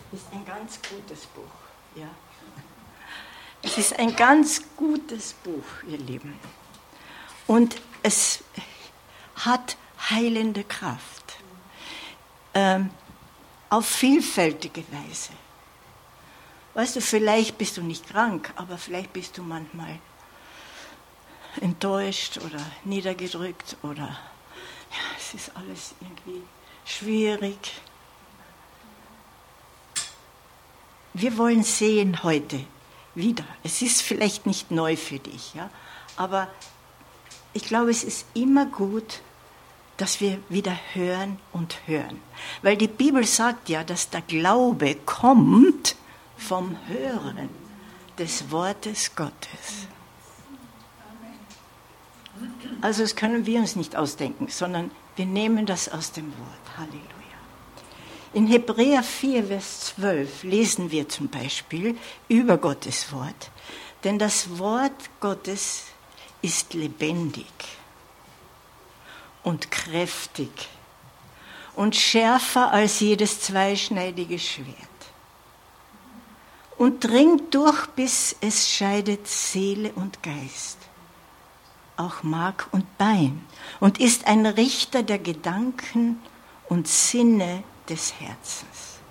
ist ein ganz gutes Buch. Ja. Es ist ein ganz gutes Buch, ihr Lieben. Und es hat heilende Kraft. Auf vielfältige Weise. Weißt du, vielleicht bist du nicht krank, aber vielleicht bist du manchmal enttäuscht oder niedergedrückt oder ja, es ist alles irgendwie schwierig. Wir wollen sehen heute wieder. Es ist vielleicht nicht neu für dich, ja, aber ich glaube, es ist immer gut, dass wir wieder hören und hören. Weil die Bibel sagt ja, dass der Glaube kommt vom Hören des Wortes Gottes. Also das können wir uns nicht ausdenken, sondern wir nehmen das aus dem Wort. Halleluja. In Hebräer 4, Vers 12 lesen wir zum Beispiel über Gottes Wort. Denn das Wort Gottes ist lebendig und kräftig und schärfer als jedes zweischneidige Schwert und dringt durch, bis es scheidet Seele und Geist, auch Mark und Bein, und ist ein Richter der Gedanken und Sinne des Herzens.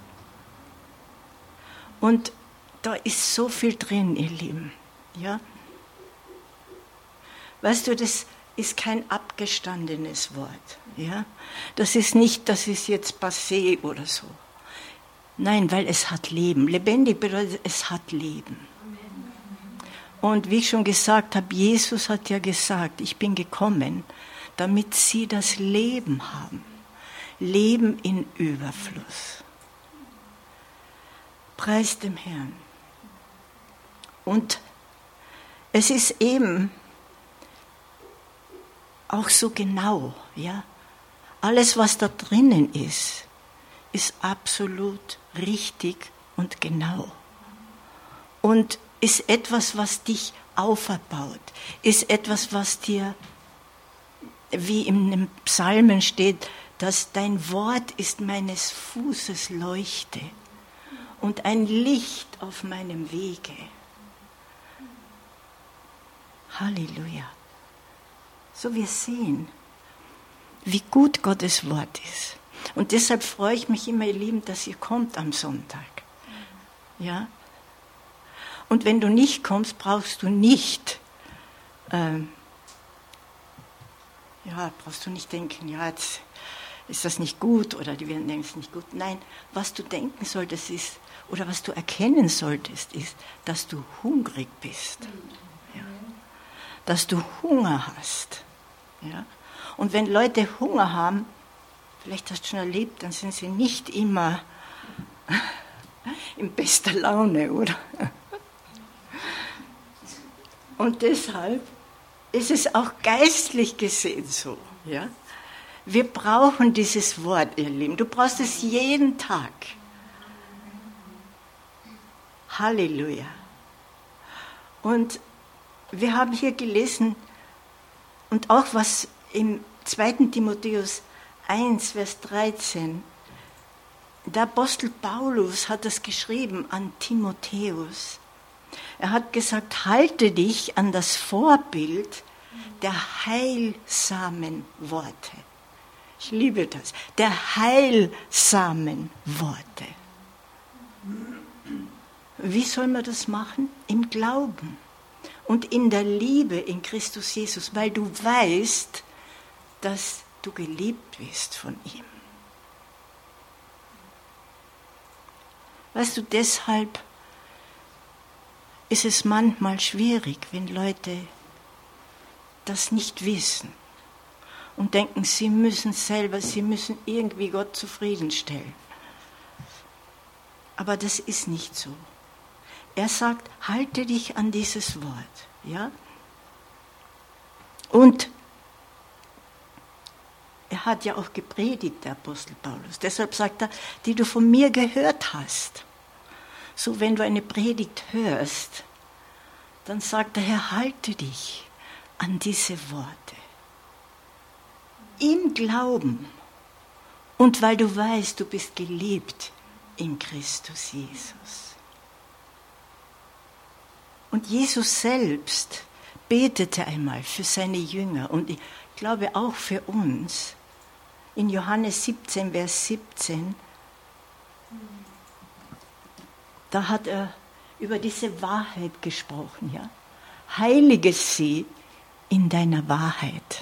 Und da ist so viel drin, ihr Lieben. Ja? Weißt du, das ist kein abgestandenes Wort. Ja? Das ist nicht, das ist jetzt passé oder so. Nein, weil es hat Leben. Lebendig bedeutet, es hat Leben. Und wie ich schon gesagt habe, Jesus hat ja gesagt, ich bin gekommen, damit sie das Leben haben. Leben in Überfluss. Preis dem Herrn. Und es ist eben auch so genau, ja. Alles, was da drinnen ist absolut richtig und genau. Und ist etwas, was dich auferbaut, ist etwas, was dir, wie in den Psalmen steht, dass dein Wort ist meines Fußes Leuchte und ein Licht auf meinem Wege. Halleluja. So wir sehen, wie gut Gottes Wort ist. Und deshalb freue ich mich immer, ihr Lieben, dass ihr kommt am Sonntag. Ja? Und wenn du nicht kommst, brauchst du nicht, brauchst du nicht denken, ja, jetzt ist das nicht gut oder die werden denken, es ist nicht gut. Nein, was du denken solltest ist, oder was du erkennen solltest, ist, dass du hungrig bist. Ja? Dass du Hunger hast. Ja? Und wenn Leute Hunger haben, vielleicht hast du schon erlebt, dann sind sie nicht immer in bester Laune, oder? Und deshalb ist es auch geistlich gesehen so. Ja? Wir brauchen dieses Wort, ihr Lieben. Du brauchst es jeden Tag. Halleluja. Und wir haben hier gelesen, und auch was im 2. Timotheus 1, Vers 13, der Apostel Paulus hat das geschrieben an Timotheus. Er hat gesagt, halte dich an das Vorbild der heilsamen Worte. Ich liebe das. Der heilsamen Worte. Wie soll man das machen? Im Glauben und in der Liebe in Christus Jesus, weil du weißt, dass du geliebt bist von ihm. Weißt du, deshalb ist es manchmal schwierig, wenn Leute das nicht wissen und denken, sie müssen irgendwie Gott zufriedenstellen. Aber das ist nicht so. Er sagt, halte dich an dieses Wort. Ja? Und er hat ja auch gepredigt, der Apostel Paulus. Deshalb sagt er, die du von mir gehört hast. So, wenn du eine Predigt hörst, dann sagt der Herr, halte dich an diese Worte. Im Glauben. Und weil du weißt, du bist geliebt in Christus Jesus. Und Jesus selbst betete einmal für seine Jünger und ich glaube auch für uns. In Johannes 17, Vers 17, da hat er über diese Wahrheit gesprochen. Ja? Heilige sie in deiner Wahrheit.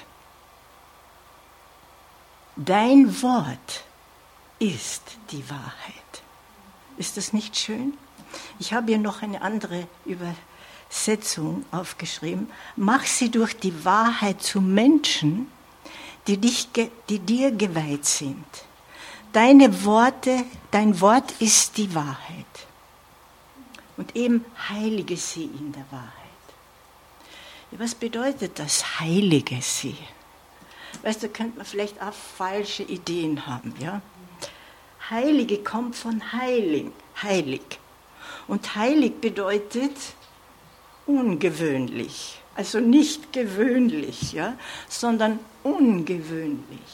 Dein Wort ist die Wahrheit. Ist das nicht schön? Ich habe hier noch eine andere Übersetzung aufgeschrieben. Mach sie durch die Wahrheit zu Menschen, die dir geweiht sind. Dein Wort ist die Wahrheit. Und eben heilige sie in der Wahrheit. Ja, was bedeutet das, heilige sie? Weißt du, könnte man vielleicht auch falsche Ideen haben, ja? Heilige kommt von heilig. Und heilig bedeutet ungewöhnlich. Also nicht gewöhnlich, ja, sondern ungewöhnlich.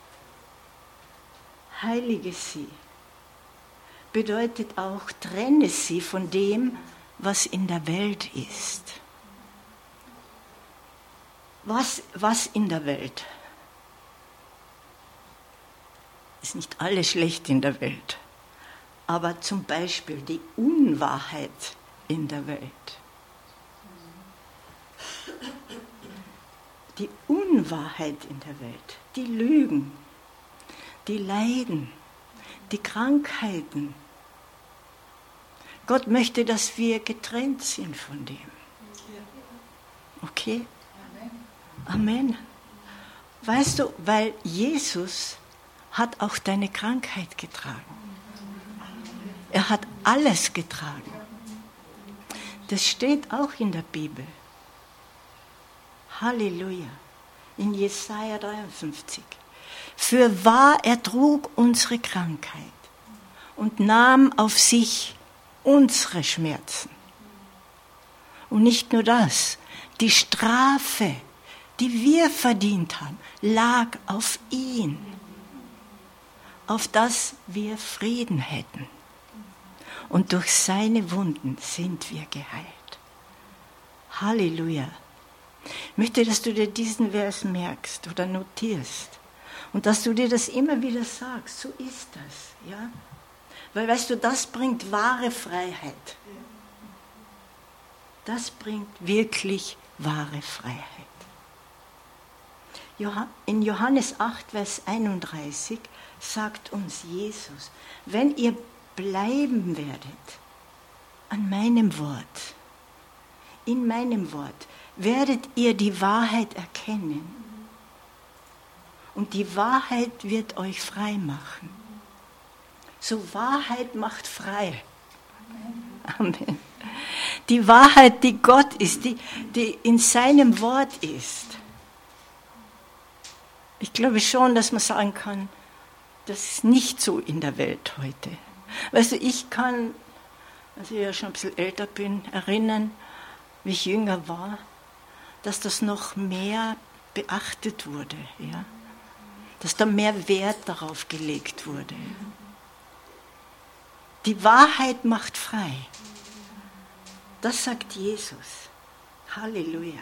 Heilige sie bedeutet auch, trenne sie von dem, was in der Welt ist. Was in der Welt? Ist nicht alles schlecht in der Welt, aber zum Beispiel die Unwahrheit in der Welt. Die Unwahrheit in der Welt, die Lügen, die Leiden, die Krankheiten. Gott möchte, dass wir getrennt sind von dem. Okay? Amen. Weißt du, weil Jesus hat auch deine Krankheit getragen. Er hat alles getragen. Das steht auch in der Bibel. Halleluja. In Jesaja 53. Fürwahr, er trug unsere Krankheit und nahm auf sich unsere Schmerzen. Und nicht nur das, die Strafe, die wir verdient haben, lag auf ihn, auf das wir Frieden hätten. Und durch seine Wunden sind wir geheilt. Halleluja. Ich möchte, dass du dir diesen Vers merkst oder notierst und dass du dir das immer wieder sagst. So ist das, ja? Weil, weißt du, das bringt wahre Freiheit. Das bringt wirklich wahre Freiheit. In Johannes 8, Vers 31 sagt uns Jesus, wenn ihr bleiben werdet an meinem Wort, in meinem Wort, werdet ihr die Wahrheit erkennen. Und die Wahrheit wird euch frei machen. So, Wahrheit macht frei. Amen. Die Wahrheit, die Gott ist, die in seinem Wort ist. Ich glaube schon, dass man sagen kann, das ist nicht so in der Welt heute. Weißt du, ich kann, als ich ja schon ein bisschen älter bin, erinnern, wie ich jünger war, dass das noch mehr beachtet wurde, ja? Dass da mehr Wert darauf gelegt wurde. Die Wahrheit macht frei. Das sagt Jesus. Halleluja.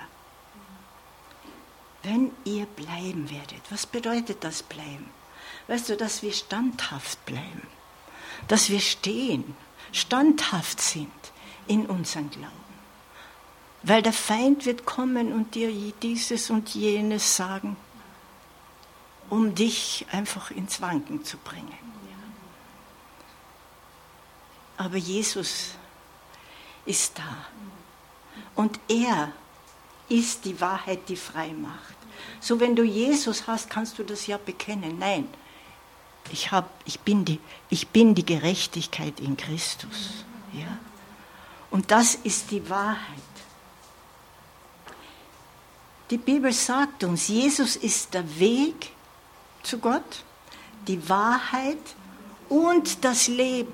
Wenn ihr bleiben werdet, was bedeutet das bleiben? Weißt du, dass wir standhaft bleiben, dass wir stehen, standhaft sind in unserem Glauben. Weil der Feind wird kommen und dir dieses und jenes sagen, um dich einfach ins Wanken zu bringen. Aber Jesus ist da. Und er ist die Wahrheit, die frei macht. So, wenn du Jesus hast, kannst du das ja bekennen. Nein, ich bin die Gerechtigkeit in Christus. Ja? Und das ist die Wahrheit. Die Bibel sagt uns, Jesus ist der Weg zu Gott, die Wahrheit und das Leben.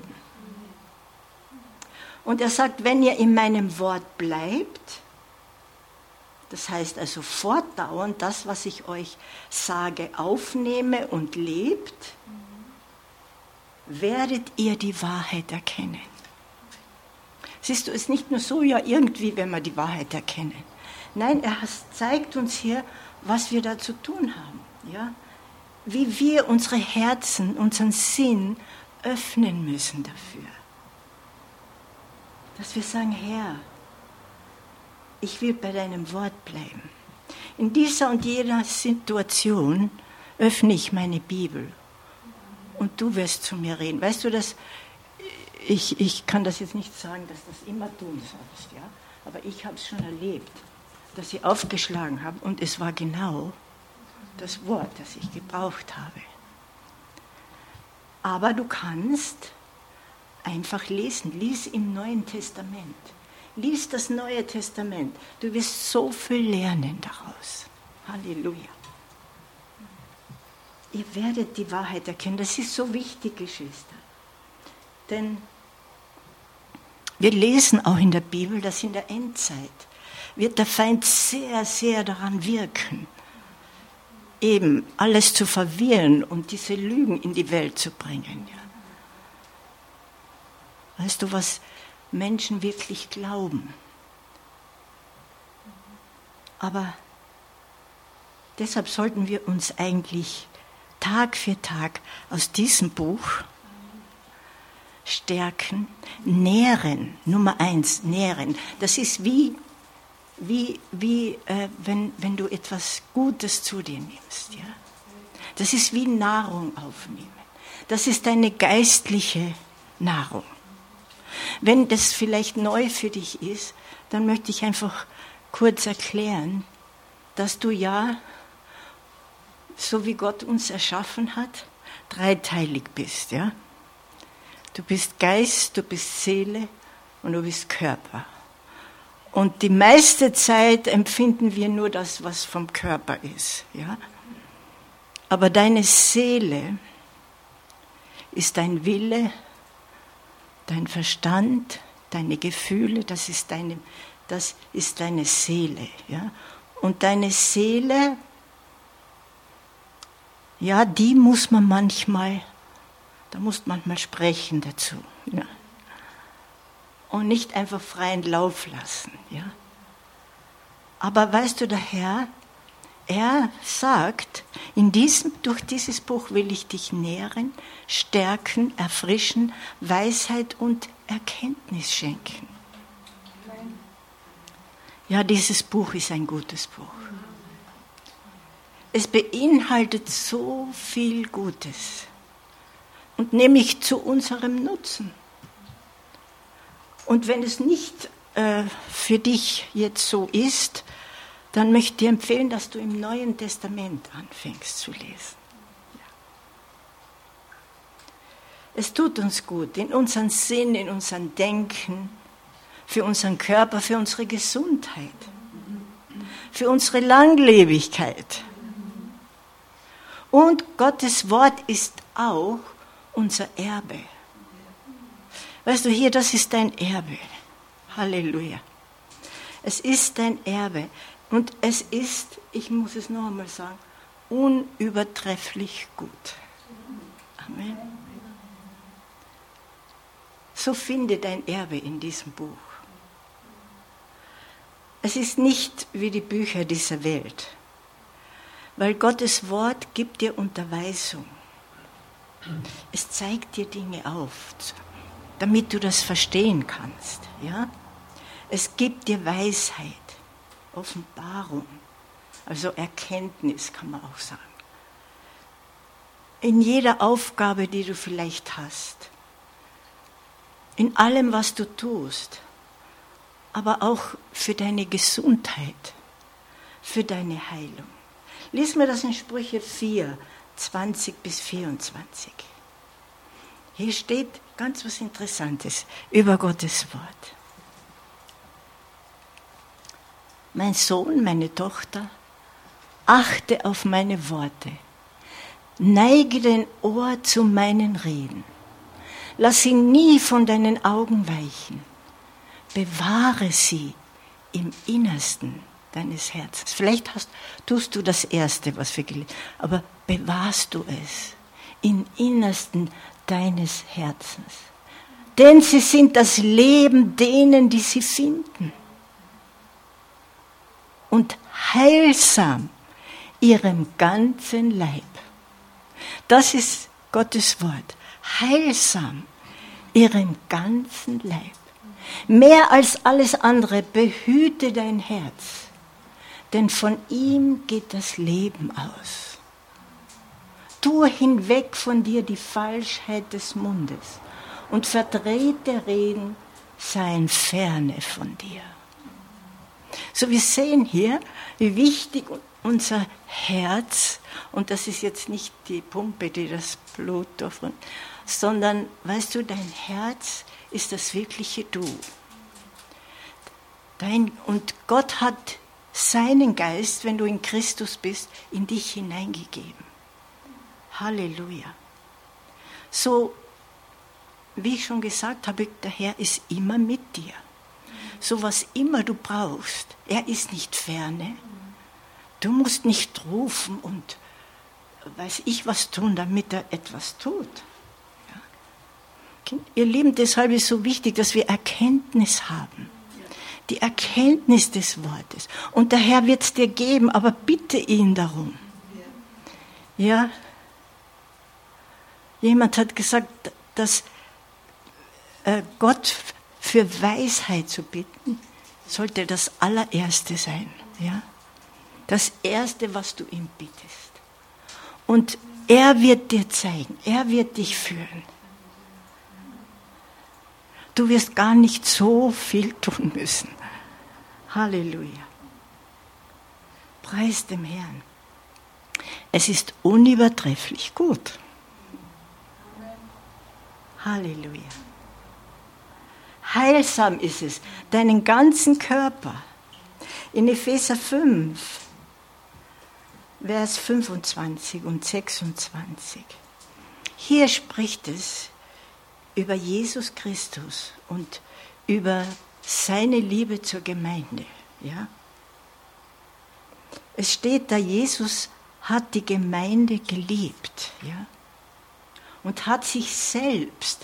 Und er sagt, wenn ihr in meinem Wort bleibt, das heißt also fortdauernd das, was ich euch sage, aufnehme und lebt, werdet ihr die Wahrheit erkennen. Siehst du, es ist nicht nur so, ja irgendwie, wenn wir die Wahrheit erkennen. Nein, er zeigt uns hier, was wir da zu tun haben. Ja? Wie wir unsere Herzen, unseren Sinn öffnen müssen dafür. Dass wir sagen, Herr, ich will bei deinem Wort bleiben. In dieser und jeder Situation öffne ich meine Bibel und du wirst zu mir reden. Weißt du, dass ich kann das jetzt nicht sagen, dass das immer tun sollst, ja? Aber ich habe es schon erlebt, dass ich aufgeschlagen habe und es war genau das Wort, das ich gebraucht habe. Aber du kannst einfach lesen. Lies im Neuen Testament. Lies das Neue Testament. Du wirst so viel lernen daraus. Halleluja. Ihr werdet die Wahrheit erkennen. Das ist so wichtig, Geschwister. Denn wir lesen auch in der Bibel, dass in der Endzeit wird der Feind sehr, sehr daran wirken, eben alles zu verwirren und diese Lügen in die Welt zu bringen. Ja. Weißt du, was Menschen wirklich glauben? Aber deshalb sollten wir uns eigentlich Tag für Tag aus diesem Buch stärken, nähren. Nummer 1, nähren. Das ist wie wenn du etwas Gutes zu dir nimmst. Ja? Das ist wie Nahrung aufnehmen. Das ist eine geistliche Nahrung. Wenn das vielleicht neu für dich ist, dann möchte ich einfach kurz erklären, dass du ja, so wie Gott uns erschaffen hat, dreiteilig bist. Ja? Du bist Geist, du bist Seele und du bist Körper. Und die meiste Zeit empfinden wir nur das, was vom Körper ist. Ja? Aber deine Seele ist dein Wille, dein Verstand, deine Gefühle, das ist deine Seele. Ja? Und deine Seele, ja, da muss man manchmal sprechen dazu. Ja? Und nicht einfach freien Lauf lassen. Ja? Aber weißt du, der Herr, er sagt, durch dieses Buch will ich dich nähren, stärken, erfrischen, Weisheit und Erkenntnis schenken. Ja, dieses Buch ist ein gutes Buch. Es beinhaltet so viel Gutes. Und nämlich zu unserem Nutzen. Und wenn es nicht für dich jetzt so ist, dann möchte ich dir empfehlen, dass du im Neuen Testament anfängst zu lesen. Ja. Es tut uns gut, in unseren Sinn, in unserem Denken, für unseren Körper, für unsere Gesundheit, für unsere Langlebigkeit. Und Gottes Wort ist auch unser Erbe. Weißt du, hier, das ist dein Erbe. Halleluja. Es ist dein Erbe. Und es ist, ich muss es noch einmal sagen, unübertrefflich gut. Amen. So finde dein Erbe in diesem Buch. Es ist nicht wie die Bücher dieser Welt, weil Gottes Wort gibt dir Unterweisung. Es zeigt dir Dinge auf, damit du das verstehen kannst. Ja? Es gibt dir Weisheit, Offenbarung, also Erkenntnis kann man auch sagen. In jeder Aufgabe, die du vielleicht hast, in allem, was du tust, aber auch für deine Gesundheit, für deine Heilung. Lies mir das in Sprüche 4, 20 bis 24. Hier steht ganz was Interessantes über Gottes Wort. Mein Sohn, meine Tochter, achte auf meine Worte, neige dein Ohr zu meinen Reden, lass sie nie von deinen Augen weichen, bewahre sie im Innersten deines Herzens. Vielleicht tust du das Erste, was wir gelesen haben, aber bewahrst du es im Innersten deines Herzens. Denn sie sind das Leben denen, die sie finden. Und heilsam ihrem ganzen Leib. Das ist Gottes Wort. Heilsam ihrem ganzen Leib. Mehr als alles andere behüte dein Herz, denn von ihm geht das Leben aus. Tue hinweg von dir die Falschheit des Mundes und verdrehte Reden seien ferne von dir. So, wir sehen hier, wie wichtig unser Herz, und das ist jetzt nicht die Pumpe, die das Blut durchführt, sondern, weißt du, dein Herz ist das wirkliche Du. Und Gott hat seinen Geist, wenn du in Christus bist, in dich hineingegeben. Halleluja. So, wie ich schon gesagt habe, der Herr ist immer mit dir. So was immer du brauchst, er ist nicht ferne. Du musst nicht rufen und weiß ich was tun, damit er etwas tut. Ja. Ihr Lieben, deshalb ist es so wichtig, dass wir Erkenntnis haben. Die Erkenntnis des Wortes. Und der Herr wird es dir geben, aber bitte ihn darum. Ja. Jemand hat gesagt, dass Gott für Weisheit zu bitten, sollte das allererste sein. Ja? Das Erste, was du ihm bittest. Und er wird dir zeigen, er wird dich führen. Du wirst gar nicht so viel tun müssen. Halleluja. Preis dem Herrn. Es ist unübertrefflich gut. Halleluja. Heilsam ist es, deinen ganzen Körper. In Epheser 5, Vers 25 und 26. Hier spricht es über Jesus Christus und über seine Liebe zur Gemeinde. Ja? Es steht da, Jesus hat die Gemeinde geliebt, ja? Und hat sich selbst,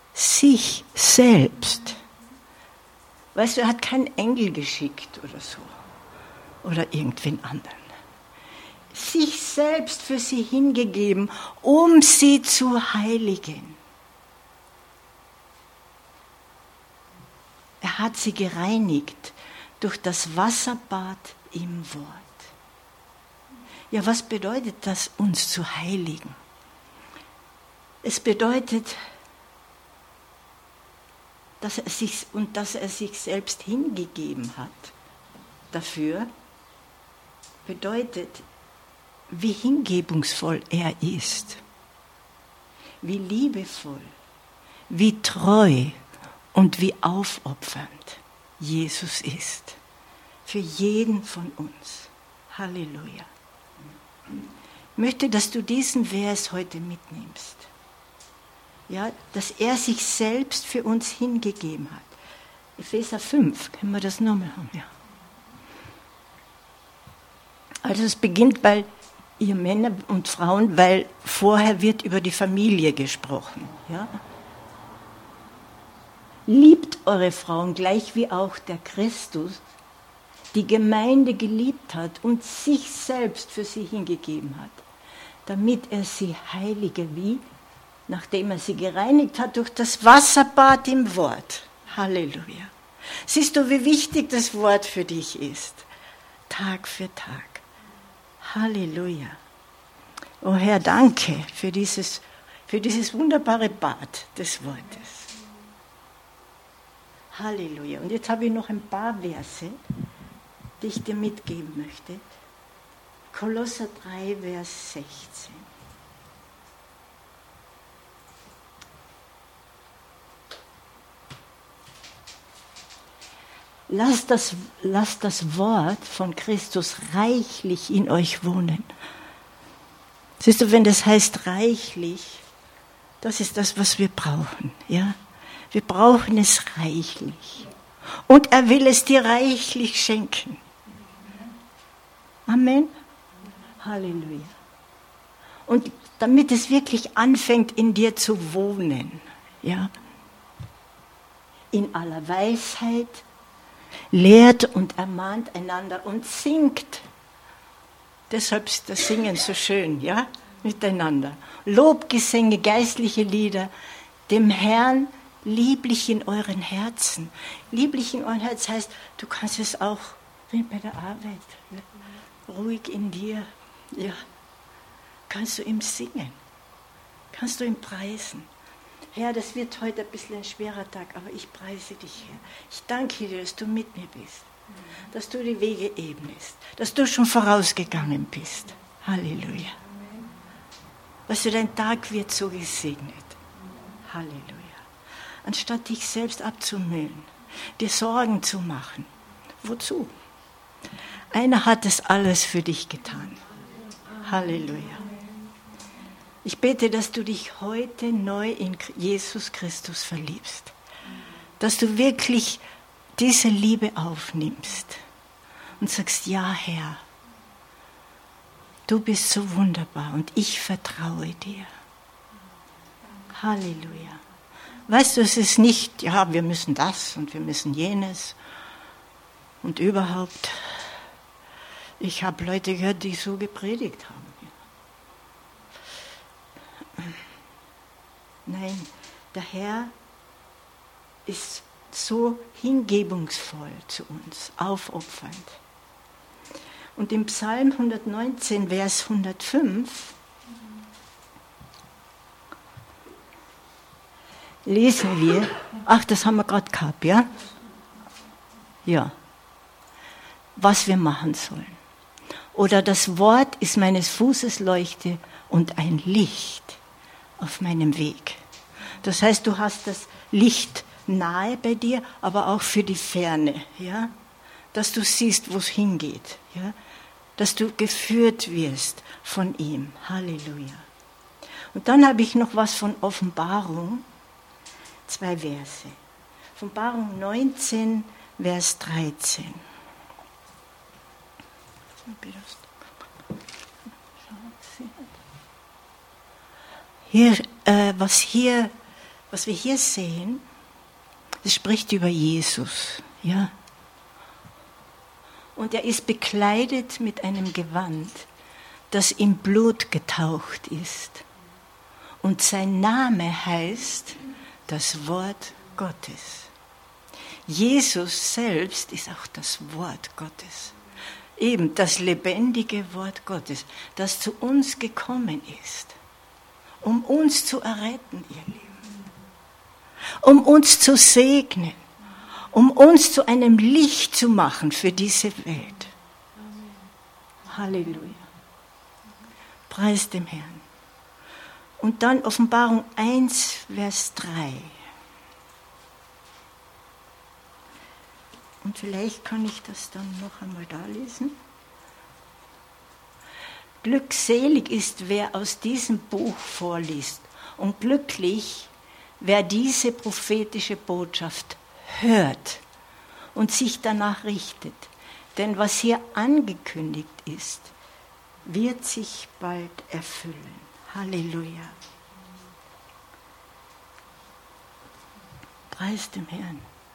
weißt du, er hat keinen Engel geschickt oder so, oder irgendwen anderen, sich selbst für sie hingegeben, um sie zu heiligen. Er hat sie gereinigt durch das Wasserbad im Wort. Ja, was bedeutet das, uns zu heiligen? Es bedeutet, dass er sich selbst hingegeben hat. Dafür bedeutet, wie hingebungsvoll er ist, wie liebevoll, wie treu und wie aufopfernd Jesus ist. Für jeden von uns. Halleluja. Ich möchte, dass du diesen Vers heute mitnimmst. Ja, dass er sich selbst für uns hingegeben hat. Epheser 5, können wir das nochmal haben? Ja. Also es beginnt bei ihr Männer und Frauen, weil vorher wird über die Familie gesprochen. Ja. Liebt eure Frauen, gleich wie auch der Christus die Gemeinde geliebt hat und sich selbst für sie hingegeben hat, damit er sie heilige wie, nachdem er sie gereinigt hat durch das Wasserbad im Wort. Halleluja. Siehst du, wie wichtig das Wort für dich ist? Tag für Tag. Halleluja. Oh Herr, danke für dieses wunderbare Bad des Wortes. Halleluja. Und jetzt habe ich noch ein paar Verse, die ich dir mitgeben möchte. Kolosser 3, Vers 16. Lasst das Wort von Christus reichlich in euch wohnen. Siehst du, wenn das heißt reichlich, das ist das, was wir brauchen. Ja? Wir brauchen es reichlich. Und er will es dir reichlich schenken. Amen. Halleluja. Und damit es wirklich anfängt, in dir zu wohnen. Ja? In aller Weisheit, lehrt und ermahnt einander und singt. Deshalb ist das Singen so schön, ja, miteinander. Lobgesänge, geistliche Lieder, dem Herrn lieblich in euren Herzen. Lieblich in euren Herzen heißt, du kannst es auch wie bei der Arbeit, ruhig in dir, ja, kannst du ihm singen, kannst du ihm preisen. Herr, das wird heute ein bisschen ein schwerer Tag, aber ich preise dich, Herr. Ich danke dir, dass du mit mir bist, dass du die Wege ebnest, dass du schon vorausgegangen bist. Halleluja. Weißt du, dein Tag wird so gesegnet. Halleluja. Anstatt dich selbst abzumühen, dir Sorgen zu machen. Wozu? Einer hat es alles für dich getan. Halleluja. Ich bete, dass du dich heute neu in Jesus Christus verliebst. Dass du wirklich diese Liebe aufnimmst und sagst, ja Herr, du bist so wunderbar und ich vertraue dir. Halleluja. Weißt du, es ist nicht, ja, wir müssen das und wir müssen jenes und überhaupt. Ich habe Leute gehört, die so gepredigt haben. Nein, der Herr ist so hingebungsvoll zu uns, aufopfernd. Und im Psalm 119, Vers 105, lesen wir, ach, das haben wir gerade gehabt, ja? Ja. Was wir machen sollen. Oder das Wort ist meines Fußes Leuchte und ein Licht auf meinem Weg. Das heißt, du hast das Licht nahe bei dir, aber auch für die Ferne, ja? Dass du siehst, wo es hingeht, ja? Dass du geführt wirst von ihm. Halleluja. Und dann habe ich noch was von Offenbarung, 2 Verse. Offenbarung 19, Vers 13. Was wir hier sehen, das spricht über Jesus, ja. Und er ist bekleidet mit einem Gewand, das in Blut getaucht ist. Und sein Name heißt das Wort Gottes. Jesus selbst ist auch das Wort Gottes. Eben das lebendige Wort Gottes, das zu uns gekommen ist, um uns zu erretten, ihr Lieben, um uns zu segnen, um uns zu einem Licht zu machen für diese Welt. Halleluja. Preis dem Herrn. Und dann Offenbarung 1, Vers 3. Und vielleicht kann ich das dann noch einmal da lesen. Glückselig ist, wer aus diesem Buch vorliest, und glücklich, wer diese prophetische Botschaft hört und sich danach richtet. Denn was hier angekündigt ist, wird sich bald erfüllen. Halleluja. Preis dem Herrn.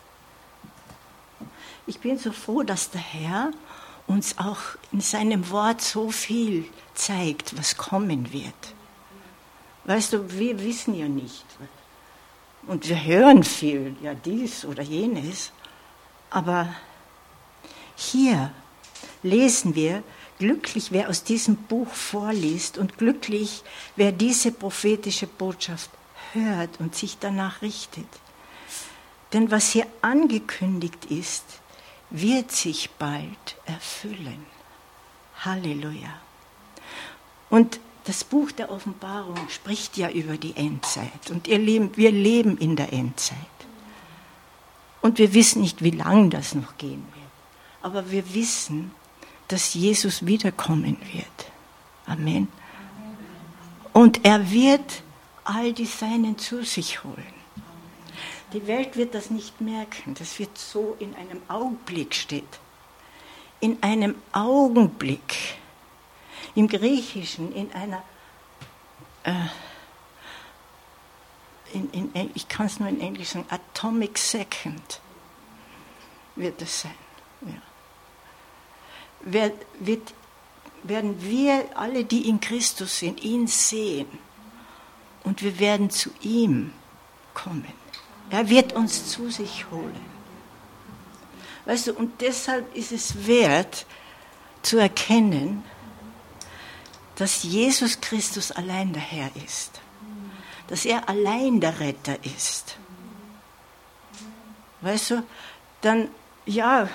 Ich bin so froh, dass der Herr uns auch in seinem Wort so viel zeigt, was kommen wird. Weißt du, wir wissen ja nicht. Und wir hören viel, ja dies oder jenes. Aber hier lesen wir, glücklich, wer aus diesem Buch vorliest und glücklich, wer diese prophetische Botschaft hört und sich danach richtet. Denn was hier angekündigt ist, wird sich bald erfüllen. Halleluja. Und das Buch der Offenbarung spricht ja über die Endzeit. Und ihr Lieben, wir leben in der Endzeit. Und wir wissen nicht, wie lange das noch gehen wird. Aber wir wissen, dass Jesus wiederkommen wird. Amen. Und er wird all die Seinen zu sich holen. Die Welt wird das nicht merken. Das wird so in einem Augenblick steht. In einem Augenblick. Im Griechischen in einer ich kann es nur in Englisch sagen, Atomic Second wird es sein. Ja. Werden wir alle, die in Christus sind, ihn sehen und wir werden zu ihm kommen. Er wird uns zu sich holen. Weißt du, und deshalb ist es wert zu erkennen, dass Jesus Christus allein der Herr ist. Dass er allein der Retter ist. Weißt du, dann, ja,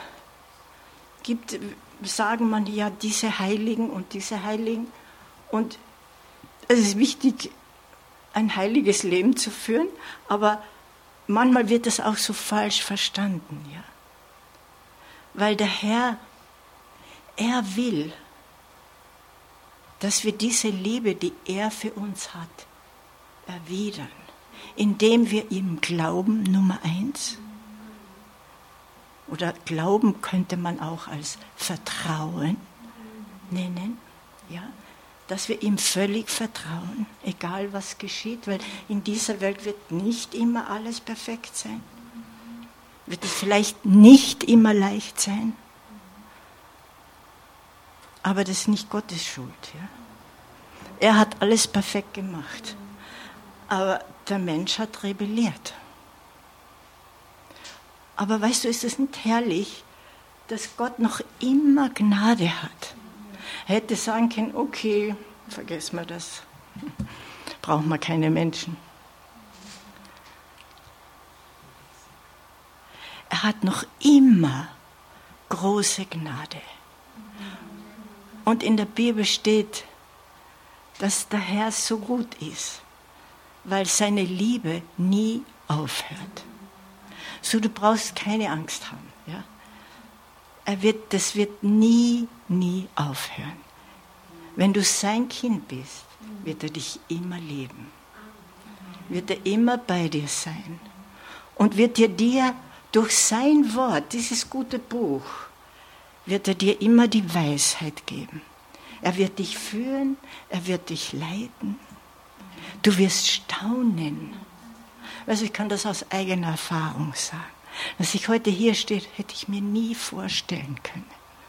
sagen man ja diese Heiligen und diese Heiligen. Und es ist wichtig, ein heiliges Leben zu führen, aber manchmal wird das auch so falsch verstanden, ja. Weil der Herr, er will, dass wir diese Liebe, die er für uns hat, erwidern, indem wir ihm glauben, Nummer 1. Oder Glauben könnte man auch als Vertrauen nennen, ja, dass wir ihm völlig vertrauen, egal was geschieht, weil in dieser Welt wird nicht immer alles perfekt sein. Wird es vielleicht nicht immer leicht sein, aber das ist nicht Gottes Schuld. Ja? Er hat alles perfekt gemacht, aber der Mensch hat rebelliert. Aber weißt du, ist es nicht herrlich, dass Gott noch immer Gnade hat? Er hätte sagen können, okay, vergessen wir das, brauchen wir keine Menschen. Er hat noch immer große Gnade. Und in der Bibel steht, dass der Herr so gut ist, weil seine Liebe nie aufhört. So, du brauchst keine Angst haben. Ja? Das wird nie aufhören. Wenn du sein Kind bist, wird er dich immer lieben. Wird er immer bei dir sein. Und wird dir durch sein Wort, dieses gute Buch, wird er dir immer die Weisheit geben. Er wird dich führen, er wird dich leiten. Du wirst staunen. Also ich kann das aus eigener Erfahrung sagen. Dass ich heute hier stehe, hätte ich mir nie vorstellen können.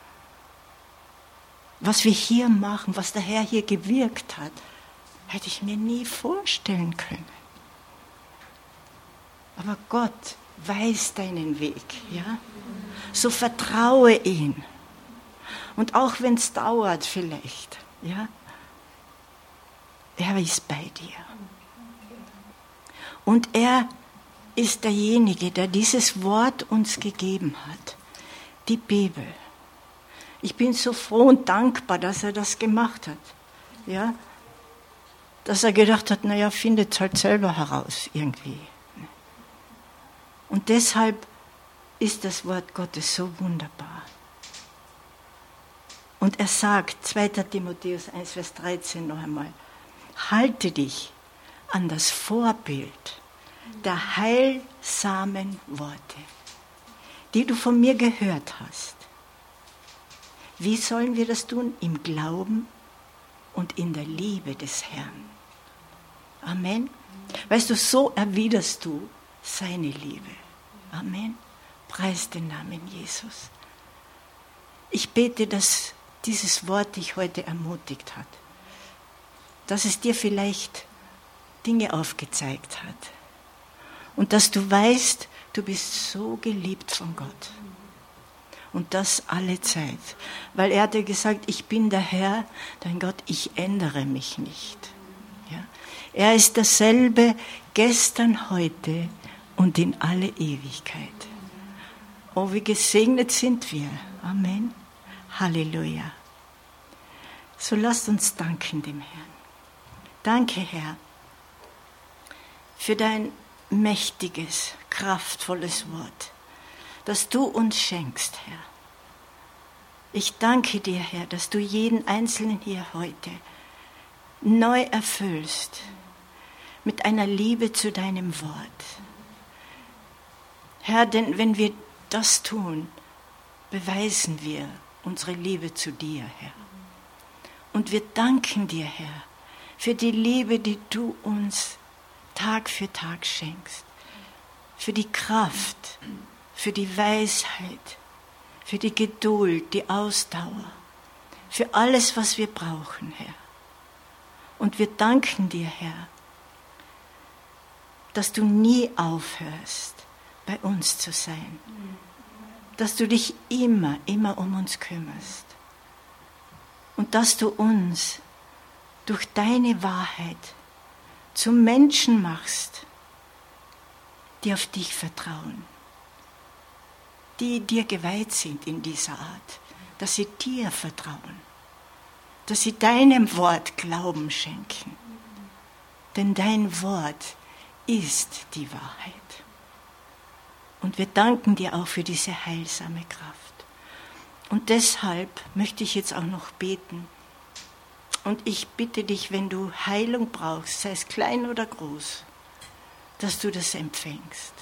Was wir hier machen, was der Herr hier gewirkt hat, hätte ich mir nie vorstellen können. Aber Gott weiß deinen Weg, ja? So vertraue ihm. Und auch wenn es dauert vielleicht, ja? Er ist bei dir. Und er ist derjenige, der dieses Wort uns gegeben hat, die Bibel. Ich bin so froh und dankbar, dass er das gemacht hat. Ja? Dass er gedacht hat, naja, findet es halt selber heraus irgendwie. Und deshalb ist das Wort Gottes so wunderbar. Und er sagt, 2. Timotheus 1, Vers 13 noch einmal, halte dich an das Vorbild der heilsamen Worte, die du von mir gehört hast. Wie sollen wir das tun? Im Glauben und in der Liebe des Herrn. Amen. Weißt du, so erwiderst du seine Liebe. Amen. Preis den Namen Jesus. Ich bete, dass dieses Wort dich heute ermutigt hat. Dass es dir vielleicht Dinge aufgezeigt hat. Und dass du weißt, du bist so geliebt von Gott. Und das alle Zeit. Weil er hat ja gesagt, ich bin der Herr, dein Gott, ich ändere mich nicht. Ja? Er ist dasselbe gestern, heute und in alle Ewigkeit. Oh, wie gesegnet sind wir. Amen. Halleluja. So lasst uns danken dem Herrn. Danke, Herr, für dein mächtiges, kraftvolles Wort, das du uns schenkst, Herr. Ich danke dir, Herr, dass du jeden Einzelnen hier heute neu erfüllst mit einer Liebe zu deinem Wort. Herr, denn wenn wir das tun, beweisen wir unsere Liebe zu dir, Herr. Und wir danken dir, Herr, für die Liebe, die du uns Tag für Tag schenkst, für die Kraft, für die Weisheit, für die Geduld, die Ausdauer, für alles, was wir brauchen, Herr. Und wir danken dir, Herr, dass du nie aufhörst, bei uns zu sein, dass du dich immer um uns kümmerst und dass du uns durch deine Wahrheit zu Menschen machst, die auf dich vertrauen, die dir geweiht sind in dieser Art, dass sie dir vertrauen, dass sie deinem Wort Glauben schenken. Denn dein Wort ist die Wahrheit. Und wir danken dir auch für diese heilsame Kraft. Und deshalb möchte ich jetzt auch noch beten. Und ich bitte dich, wenn du Heilung brauchst, sei es klein oder groß, dass du das empfängst.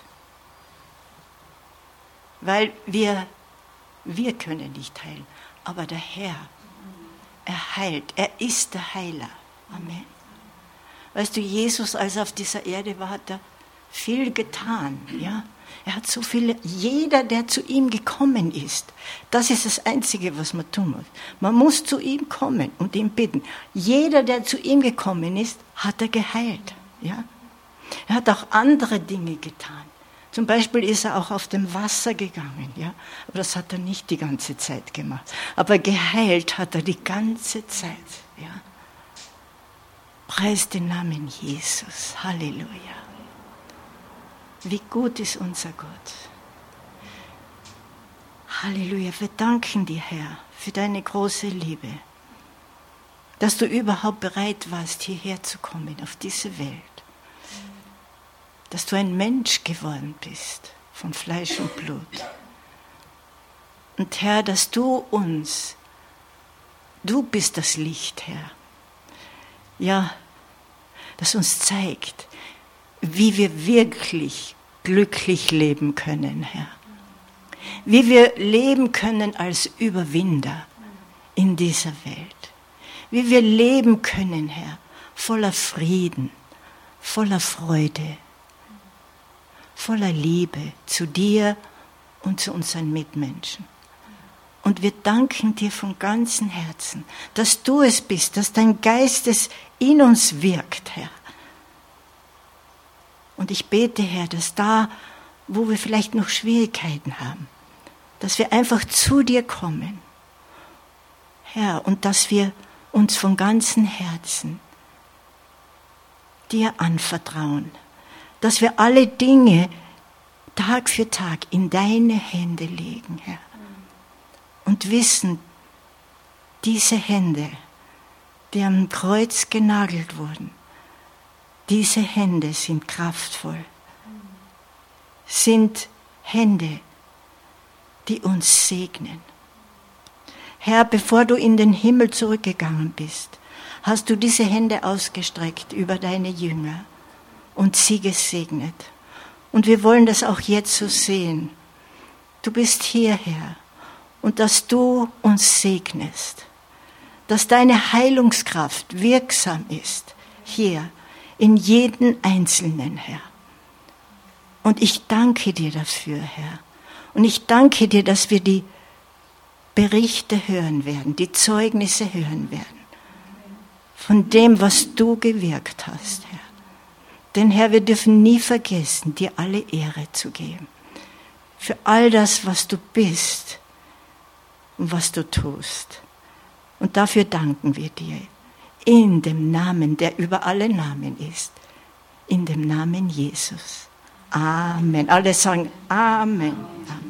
Weil wir können nicht heilen, aber der Herr, er heilt, er ist der Heiler. Amen. Weißt du, Jesus, als er auf dieser Erde war, hat er viel getan, ja. Er hat so viele, jeder, der zu ihm gekommen ist, das ist das Einzige, was man tun muss. Man muss zu ihm kommen und ihn bitten. Jeder, der zu ihm gekommen ist, hat er geheilt, ja. Er hat auch andere Dinge getan. Zum Beispiel ist er auch auf dem Wasser gegangen, ja. Aber das hat er nicht die ganze Zeit gemacht. Aber geheilt hat er die ganze Zeit, ja. Preis den Namen Jesus. Halleluja. Wie gut ist unser Gott. Halleluja. Wir danken dir, Herr, für deine große Liebe, dass du überhaupt bereit warst, hierher zu kommen, auf diese Welt. Dass du ein Mensch geworden bist, von Fleisch und Blut. Und Herr, dass du bist das Licht, Herr. Ja, das uns zeigt, wie wir wirklich glücklich leben können, Herr. Wie wir leben können als Überwinder in dieser Welt. Wie wir leben können, Herr, voller Frieden, voller Freude, voller Liebe zu dir und zu unseren Mitmenschen. Und wir danken dir von ganzem Herzen, dass du es bist, dass dein Geist es in uns wirkt, Herr. Und ich bete, Herr, dass da, wo wir vielleicht noch Schwierigkeiten haben, dass wir einfach zu dir kommen, Herr, und dass wir uns von ganzem Herzen dir anvertrauen, dass wir alle Dinge Tag für Tag in deine Hände legen, Herr, und wissen, diese Hände, die am Kreuz genagelt wurden, diese Hände sind kraftvoll, sind Hände, die uns segnen. Herr, bevor du in den Himmel zurückgegangen bist, hast du diese Hände ausgestreckt über deine Jünger und sie gesegnet. Und wir wollen das auch jetzt so sehen. Du bist hier, Herr, und dass du uns segnest, dass deine Heilungskraft wirksam ist, hier, in jeden Einzelnen, Herr. Und ich danke dir dafür, Herr. Und ich danke dir, dass wir die Berichte hören werden, die Zeugnisse hören werden, von dem, was du gewirkt hast, Herr. Denn, Herr, wir dürfen nie vergessen, dir alle Ehre zu geben. Für all das, was du bist und was du tust. Und dafür danken wir dir. In dem Namen, der über alle Namen ist. In dem Namen Jesus. Amen. Alle sagen Amen. Amen.